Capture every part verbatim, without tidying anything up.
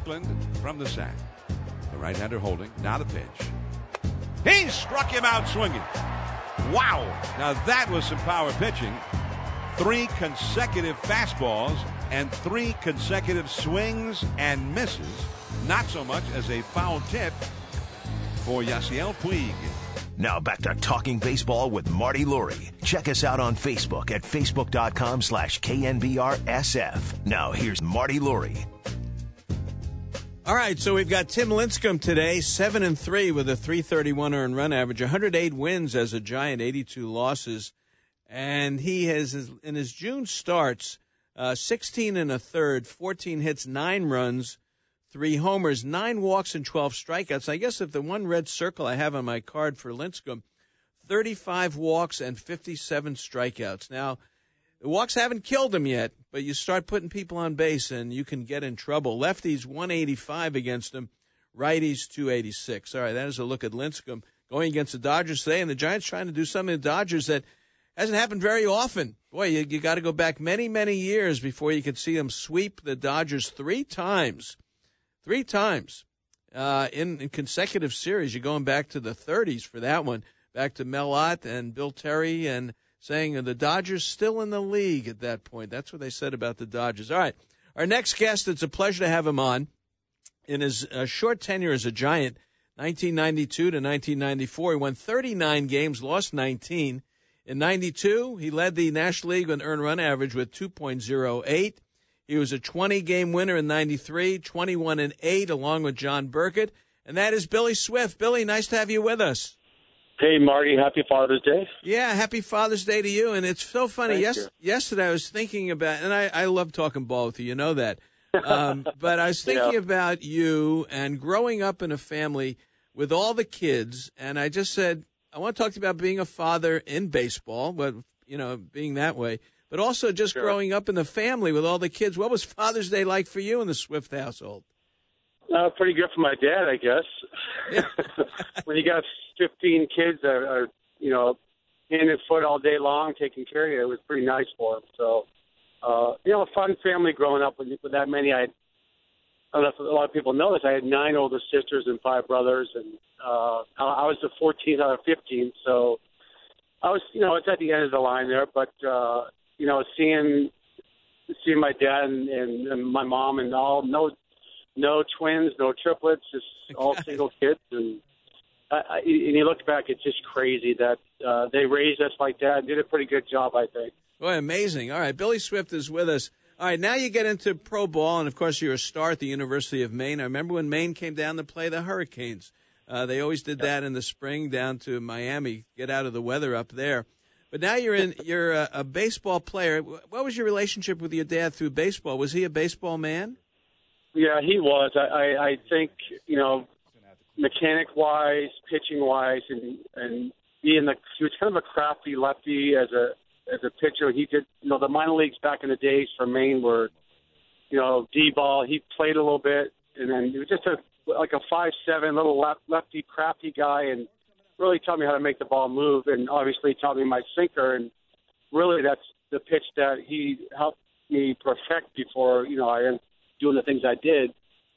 Strickland from the sack. The right-hander holding. Now the pitch. He struck him out swinging. Wow. Now that was some power pitching. Three consecutive fastballs and three consecutive swings and misses. Not so much as a foul tip for Yasiel Puig. Now back to Talking Baseball with Marty Lurie. Check us out on Facebook at facebook.com slash KNBRSF. Now here's Marty Lurie. All right, so we've got Tim Lincecum today, seven and three with a three thirty-one earned run average, one hundred eight wins as a Giant, eighty-two losses. And he has, in his June starts, uh, sixteen and a third, fourteen hits, nine runs, three homers, nine walks, and twelve strikeouts. I guess if the one red circle I have on my card for Lincecum, thirty-five walks and fifty-seven strikeouts. Now, the walks haven't killed him yet, but you start putting people on base and you can get in trouble. Lefties, one eighty-five against him. Righties, two eighty-six. All right, that is a look at Lincecum going against the Dodgers today, and the Giants trying to do something to the Dodgers that hasn't happened very often. Boy, you, you got to go back many, many years before you could see them sweep the Dodgers three times. Three times uh, in, in consecutive series. You're going back to the thirties for that one. Back to Mel Ott and Bill Terry and saying the Dodgers still in the league at that point. That's what they said about the Dodgers. All right. Our next guest, it's a pleasure to have him on. In his uh, short tenure as a Giant, nineteen ninety-two to nineteen ninety-four, he won thirty-nine games, lost nineteen. In ninety-two, he led the National League in earned run average with two point oh eight. He was a twenty-game winner in ninety-three, twenty-one and eight, along with John Burkett. And that is Billy Swift. Billy, nice to have you with us. Hey, Marty, happy Father's Day. Yeah, happy Father's Day to you. And it's so funny. Yes, yesterday I was thinking about, and I, I love talking ball with you, you know that. Um, but I was thinking yeah. about you and growing up in a family with all the kids. And I just said, I want to talk to you about being a father in baseball, but, you know, being that way. But also just sure. growing up in the family with all the kids. What was Father's Day like for you in the Swift household? Uh, pretty good for my dad, I guess. Yeah. When you got fifteen kids that are, you know, hand and foot all day long taking care of you, it was pretty nice for him. So, uh, you know, a fun family growing up with, with that many. I, I don't know if a lot of people know this. I had nine older sisters and five brothers, and uh, I was the fourteenth out of fifteen. So I was, you know, it's at the end of the line there. But, uh, you know, seeing seeing my dad and, and, and my mom and all, no no twins, no triplets, just all single kids. And I, I, and you look back, it's just crazy that uh, they raised us like that and did a pretty good job, I think. Boy, amazing. All right, Billy Swift is with us. All right, now you get into pro ball, and, of course, you're a star at the University of Maine. I remember when Maine came down to play the Hurricanes. Uh, they always did that in the spring down to Miami, get out of the weather up there. But now you're in. You're a, a baseball player. What was your relationship with your dad through baseball? Was he a baseball man? Yeah, he was. I, I, I think, you know, mechanic-wise, pitching-wise, and, and being the – he was kind of a crafty lefty as a as a pitcher. He did – you know, the minor leagues back in the days for Maine were, you know, D-ball. He played a little bit, and then he was just a like a five seven little left, lefty, crafty guy, and really taught me how to make the ball move, and obviously taught me my sinker. And really that's the pitch that he helped me perfect before, you know, I – doing the things I did,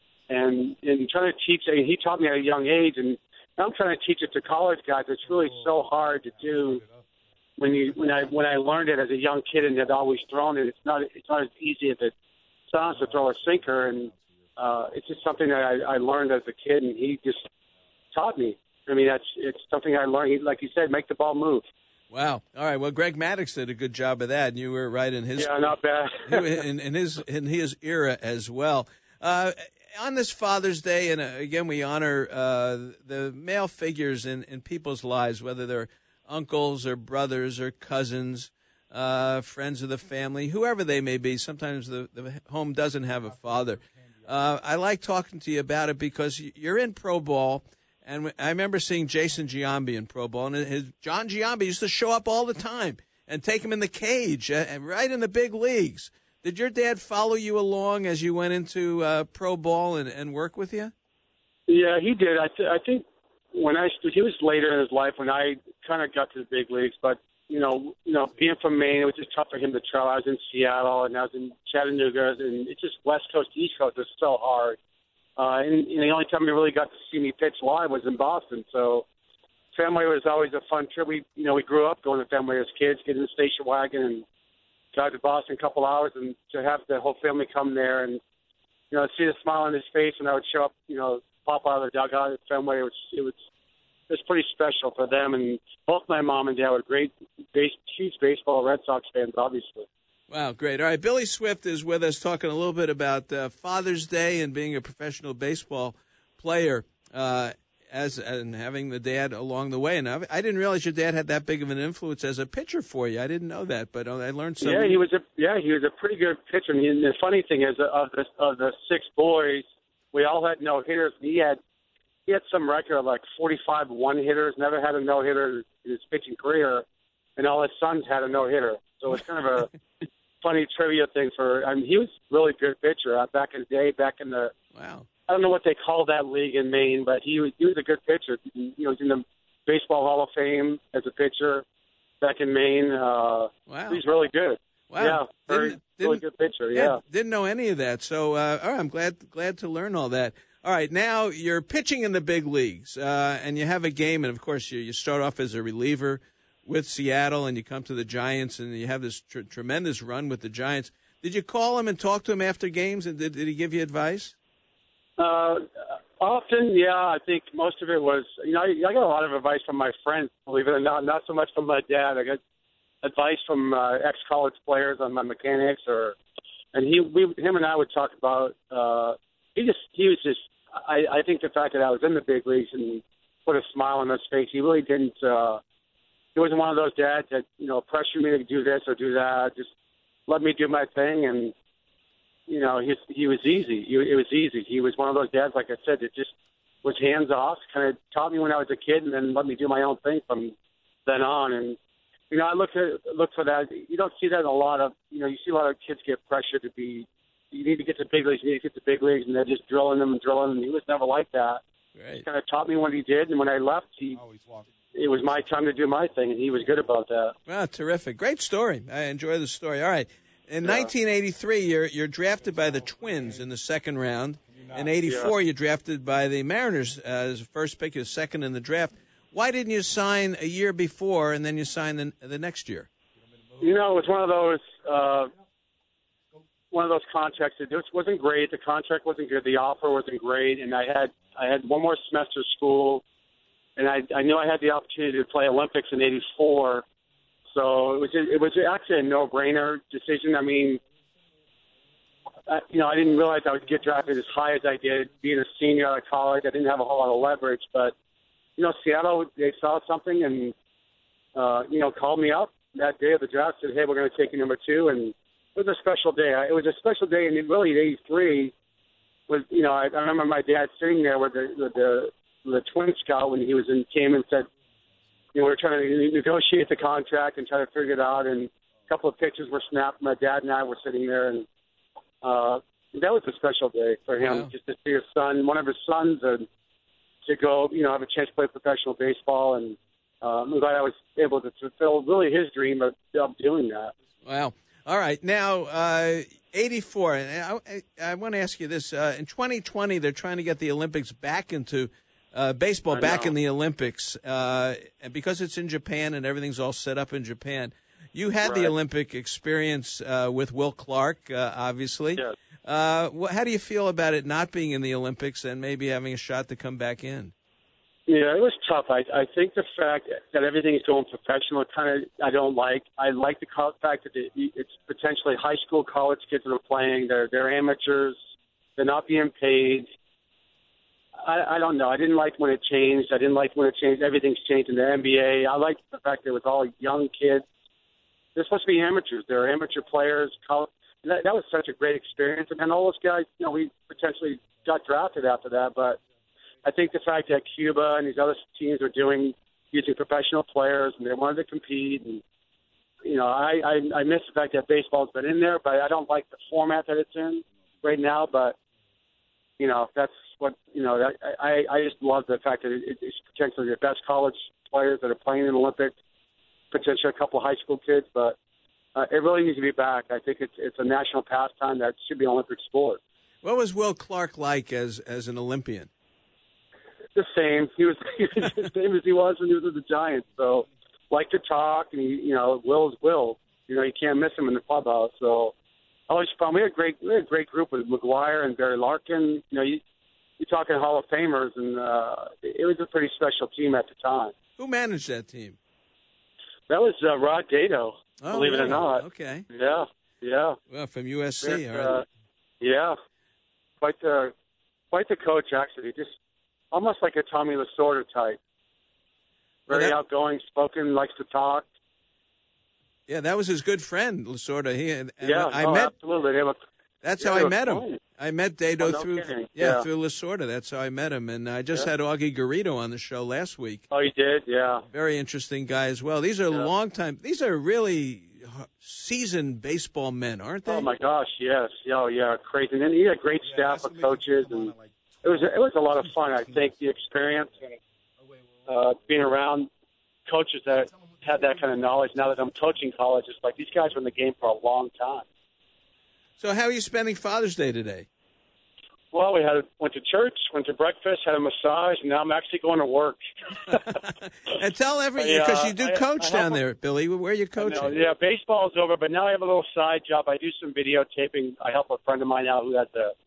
and and trying to teach. I mean, he taught me at a young age, and I'm trying to teach it to college guys. It's really so hard to do when you when I when I learned it as a young kid and had always thrown it. It's not it's not as easy as it sounds to throw a sinker, and uh, it's just something that I, I learned as a kid, and he just taught me. I mean, that's it's something I learned. He, like you said, make the ball move. Wow. All right. Well, Greg Maddux did a good job of that, and you were right in his yeah, not bad in, in his in his era as well. Uh, on this Father's Day, and uh, again, we honor uh, the male figures in, in people's lives, whether they're uncles or brothers or cousins, uh, friends of the family, whoever they may be. Sometimes the, the home doesn't have a father. Uh, I like talking to you about it because you're in pro ball. And I remember seeing Jason Giambi in pro ball, and his, John Giambi used to show up all the time and take him in the cage, uh, right in the big leagues. Did your dad follow you along as you went into uh, pro ball and, and work with you? Yeah, he did. I, th- I think when I he was later in his life when I kind of got to the big leagues, but you know, you know, being from Maine, it was just tough for him to travel. I was in Seattle and I was in Chattanooga, and it's just West Coast, East Coast was so hard. Uh, and, and the only time he really got to see me pitch live was in Boston. So Fenway was always a fun trip. We, you know, we grew up going to Fenway as kids, getting in the station wagon and drive to Boston a couple hours, and to have the whole family come there and, you know, see the smile on his face when I would show up, you know, pop out of the dugout at Fenway. It was, it was, it was pretty special for them. And both my mom and dad were great, base, huge baseball Red Sox fans, obviously. Wow, great. All right, Billy Swift is with us talking a little bit about uh, Father's Day and being a professional baseball player uh, as and having the dad along the way. And I, I didn't realize your dad had that big of an influence as a pitcher for you. I didn't know that, but I learned something. Yeah, he was a yeah he was a pretty good pitcher. And the funny thing is, of the of the six boys, we all had no hitters. He had he had some record of like forty-five one hitters. Never had a no hitter in his pitching career, and all his sons had a no hitter. So it's kind of a funny trivia thing for. I mean, he was a really good pitcher uh, back in the day. Back in the wow. I don't know what they call that league in Maine, but he was he was a good pitcher. You know, he's in the Baseball Hall of Fame as a pitcher back in Maine. Uh, wow, he's really good. Wow, yeah, very didn't, really didn't, good pitcher. Yeah, Yeah, didn't know any of that. So, uh, all right, I'm glad glad to learn all that. All right, now you're pitching in the big leagues, uh, and you have a game, and of course you you start off as a reliever with Seattle, and you come to the Giants, and you have this tr- tremendous run with the Giants. Did you call him and talk to him after games, and did, did he give you advice? Uh, often, yeah. I think most of it was, you know, I, I got a lot of advice from my friends, believe it or not, not so much from my dad. I got advice from uh, ex-college players on my mechanics, or, and he, we, him and I would talk about, uh, he just, he was just, I, I think the fact that I was in the big leagues and put a smile on his face, he really didn't, uh, he wasn't one of those dads that, you know, pressured me to do this or do that, just let me do my thing, and, you know, he, he was easy. He, it was easy. He was one of those dads, like I said, that just was hands off, kind of taught me when I was a kid, and then let me do my own thing from then on. And, you know, I look at look for that. You don't see that in a lot of, you know, you see a lot of kids get pressured to be, you need to get to big leagues, you need to get to big leagues, and they're just drilling them and drilling them. He was never like that. Right. He kind of taught me what he did, and when I left, he, it was my time to do my thing, and he was good about that. Wow, terrific. Great story. I enjoy the story. All right. In yeah. nineteen eighty-three, you're you're drafted by the Twins in the second round. In eighty-four, yeah. you're drafted by the Mariners as first pick, you're second in the draft. Why didn't you sign a year before and then you sign the, the next year? You know, it was one of those uh, one of those contracts that just wasn't great. The contract wasn't good. The offer wasn't great, and I had I had one more semester of school, and I I knew I had the opportunity to play Olympics in eighty-four. So it was it was actually a no-brainer decision. I mean, I, you know, I didn't realize I would get drafted as high as I did. Being a senior out of college, I didn't have a whole lot of leverage. But, you know, Seattle, they saw something and, uh, you know, called me up that day of the draft, said, hey, we're going to take you number two. And it was a special day. It was a special day, and really in eighty-three was, you know, I, I remember my dad sitting there with the, with the, with the twin scout when he was in, came and said, you know, we were trying to negotiate the contract and try to figure it out, and a couple of pitches were snapped. My dad and I were sitting there, and uh, that was a special day for him, wow. just to see his son, one of his sons, and to go, you know, have a chance to play professional baseball. And uh, I'm glad I was able to fulfill really his dream of, of doing that. Wow. All right. Now, uh, eighty-four, and I, I, I want to ask you this. Uh, in twenty twenty, they're trying to get the Olympics back into Uh, baseball back in the Olympics, uh, and because it's in Japan and everything's all set up in Japan. You had right. the Olympic experience uh, with Will Clark, uh, obviously. Yes. Uh, wh- how do you feel about it not being in the Olympics and maybe having a shot to come back in? Yeah, it was tough. I, I think the fact that everything is going professional, kind of, I don't like. I like the fact that it, it's potentially high school, college kids that are playing. They're they're amateurs. They're not being paid. I, I don't know. I didn't like when it changed. I didn't like when it changed. Everything's changed in the N B A. I liked the fact that it was all young kids. They're supposed to be amateurs. They're amateur players. College. That, that was such a great experience. And all those guys, you know, we potentially got drafted after that. But I think the fact that Cuba and these other teams are doing, using professional players, and they wanted to compete. And, you know, I, I, I miss the fact that baseball's been in there, but I don't like the format that it's in right now. But, you know, that's what, you know, I, I just love the fact that it, it's potentially the best college players that are playing in the Olympics, potentially a couple of high school kids, but uh, it really needs to be back. I think it's it's a national pastime that should be an Olympic sport. What was Will Clark like as as an Olympian? The same. He was, he was the same as he was when he was with the Giants. So, liked to talk, and he, you know, Will's Will. You know, you can't miss him in the clubhouse. So, always fun. We had a great, we had a great group with McGuire and Barry Larkin. You know, you, you're talking Hall of Famers, and uh, it was a pretty special team at the time. Who managed that team? That was uh, Rod Dato, Oh, believe really? it or not. Okay. Yeah, yeah. Well, from U S C. With, all right. uh, yeah. Quite the, quite the coach, actually. Just almost like a Tommy Lasorda type. Very Well, that- outgoing, spoken, likes to talk. Yeah, that was his good friend, Lasorda. He and, and Yeah, I oh, met. absolutely. They were, That's yeah, how they I were met him. fun. I met Dato Oh, no through kidding. yeah, Yeah. through Lasorda. That's how I met him, and I just Yeah. had Augie Garrido on the show last week. Oh, you did? Yeah. Very interesting guy as well. These are Yeah. long time. These are really seasoned baseball men, aren't they? Oh my gosh, yes. Oh yeah, crazy. And then he had a great staff of coaches, and it was it was a lot of fun. I think the experience, uh, being around coaches that had that kind of knowledge. Now that I'm coaching college, it's like these guys were in the game for a long time. So how are you spending Father's Day today? Well, we had went to church, went to breakfast, had a massage, and now I'm actually going to work. And tell everyone, I, uh, because you do I- coach I down have a- there, Billy. Where are you I coaching? know, yeah, baseball's over, but now I have a little side job. I do some videotaping. I help a friend of mine out who has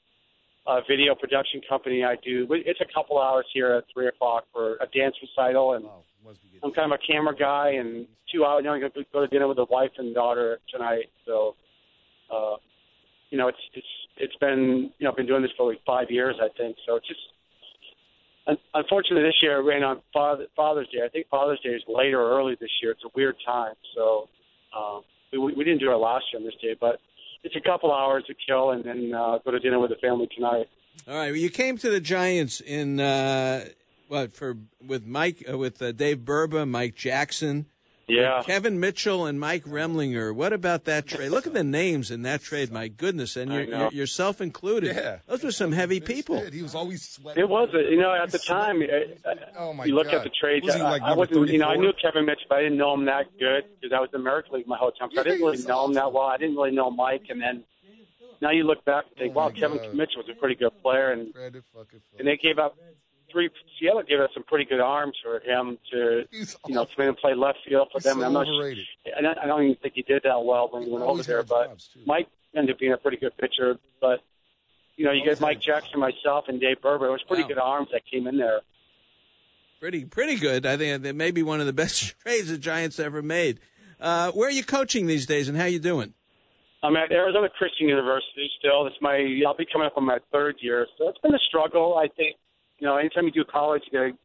a, a video production company. I do. It's a couple hours here at three o'clock for a dance recital, and I'm kind of a camera guy. And two hours, now I'm going to go to dinner with the wife and daughter tonight. So, uh, you know, it's it's it's been you know I've been doing this for like five years, I think. So it's just. Unfortunately, this year it ran on Father, Father's Day. I think Father's Day is late or early this year. It's a weird time. So um, we, we didn't do it last year on this day, but it's a couple hours to kill and then uh, go to dinner with the family tonight. All right. Well, you came to the Giants in uh, what for with Mike uh, with uh, Dave Burba, Mike Jackson, Yeah. Kevin Mitchell, and Mike Remlinger. What about that trade? Look at the names in that trade. My goodness, and I you're, know. you're, yourself incled. Yeah. Those were some heavy people. He was always sweating. It was, a, you know, at the time, uh, Oh, my you look God. at the trades. Was he, I, like, I number wasn't, you know, I thirty-four? knew Kevin Mitchell, but I didn't know him that good because I was in American League my whole time. So I didn't Yeah, really he's know him that well. I didn't really know Mike, and then now you look back and think, Oh, wow, my Kevin God. Mitchell was a pretty good player, and Brandon fucking and they gave up three. Seattle gave us some pretty good arms for him to, He's you know, come in and play left field for He's them. so And I'm not overrated. sure, and I, I don't even think he did that well when he went over Always there. had But jobs, too. Mike ended up being a pretty good pitcher. But you know, you Always get Mike had Jackson, myself, and Dave Burber. It was pretty Wow. good arms that came in there. Pretty, pretty good. I think that may be one of the best trades the Giants ever made. Uh, where are you coaching these days, and how you doing? I'm at Arizona Christian University still. It's my I'll be coming up on my third year, so it's been a struggle. I think you know, anytime you do college, you gotta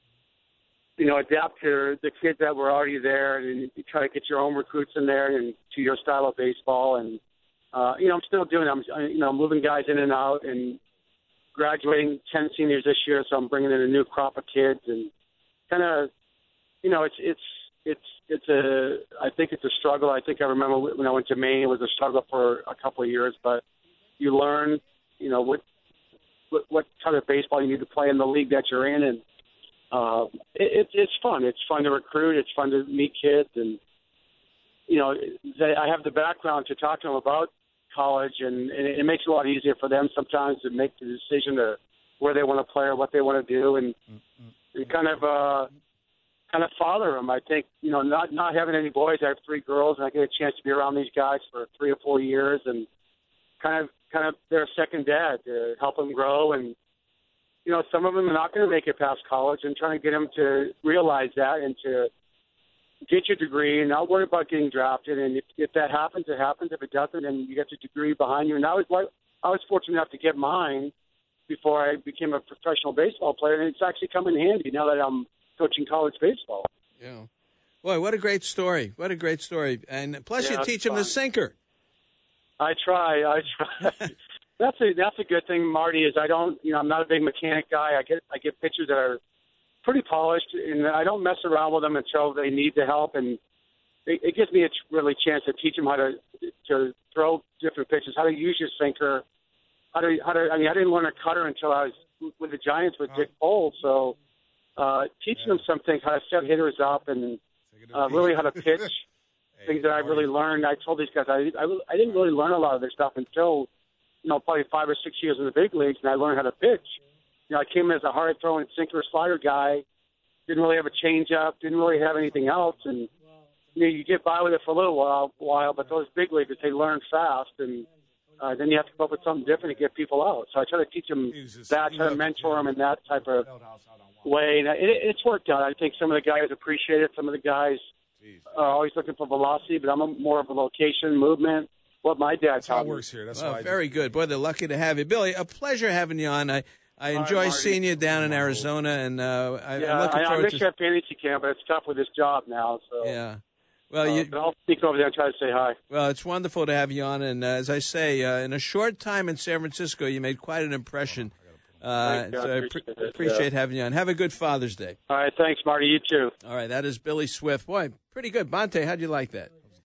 you know adapt to the kids that were already there, and you try to get your own recruits in there and to your style of baseball. And uh, you know, I'm still doing. I'm you know moving guys in and out and graduating ten seniors this year, so I'm bringing in a new crop of kids and kind of you know it's it's it's it's a I think it's a struggle. I think I remember when I went to Maine, it was a struggle for a couple of years, but you learn, you know, what what, what kind of baseball you need to play in the league that you're in, and uh, it, it, it's fun. It's fun to recruit. It's fun to meet kids, and you know, they, I have the background to talk to them about college, and, and it makes it a lot easier for them sometimes to make the decision to where they want to play or what they want to do, and you kind of. Uh, kind of father them. I think, you know, not not having any boys, I have three girls, and I get a chance to be around these guys for three or four years, and kind of kind of their second dad to help them grow. And, you know, some of them are not going to make it past college, and trying to get them to realize that and to get your degree and not worry about getting drafted. And if, if that happens, it happens. If it doesn't, then you get your degree behind you. And I was like, I was fortunate enough to get mine before I became a professional baseball player, and it's actually come in handy now that I'm coaching college baseball. Yeah. Boy, what a great story. What a great story. And plus Yeah, you teach it's him the fun. sinker. I try. I try. that's a that's a good thing, Marty. Is I don't you know I'm not a big mechanic guy. I get I get pitchers that are pretty polished, and I don't mess around with them until they need the help. And it, it gives me a ch- really chance to teach them how to to throw different pitches, how to use your sinker, how to how to. I mean, I didn't learn a cutter until I was with the Giants with Dick Bowles. So uh, teaching them some things, how to set hitters up, and uh, really how to pitch. Things that I really learned. I told these guys I, I I didn't really learn a lot of this stuff until you know, probably five or six years in the big leagues, and I learned how to pitch. You know, I came in as a hard-throwing sinker slider guy, didn't really have a changeup, didn't really have anything else, and you know, you get by with it for a little while, while but those big leaguers, they learn fast, and uh, then you have to come up with something different to get people out. So I try to teach them that, try to mentor them in that type of way. And it, it's worked out. I think some of the guys appreciate it. Some of the guys are always looking for velocity, but I'm a, more of a location, movement, what my dad That's how taught it me. works here. That's Well, how I very do. good. Boy, they're lucky to have you. Billy, a pleasure having you on. I, I All enjoy right, seeing you down in Arizona, and uh, I, Yeah, I'm looking I, I forward miss to you at fantasy camp, but it's tough with this job now. So, Yeah. Well, uh, you, but I'll sneak over there and try to say hi. well, it's wonderful to have you on. And uh, as I say, uh, in a short time in San Francisco, you made quite an impression. Uh, Thank you. I so I appreciate pre- it, appreciate yeah. having you on. Have a good Father's Day. All right, thanks, Marty. You too. All right, that is Billy Swift. Boy, pretty good. Bonte, how'd you like that?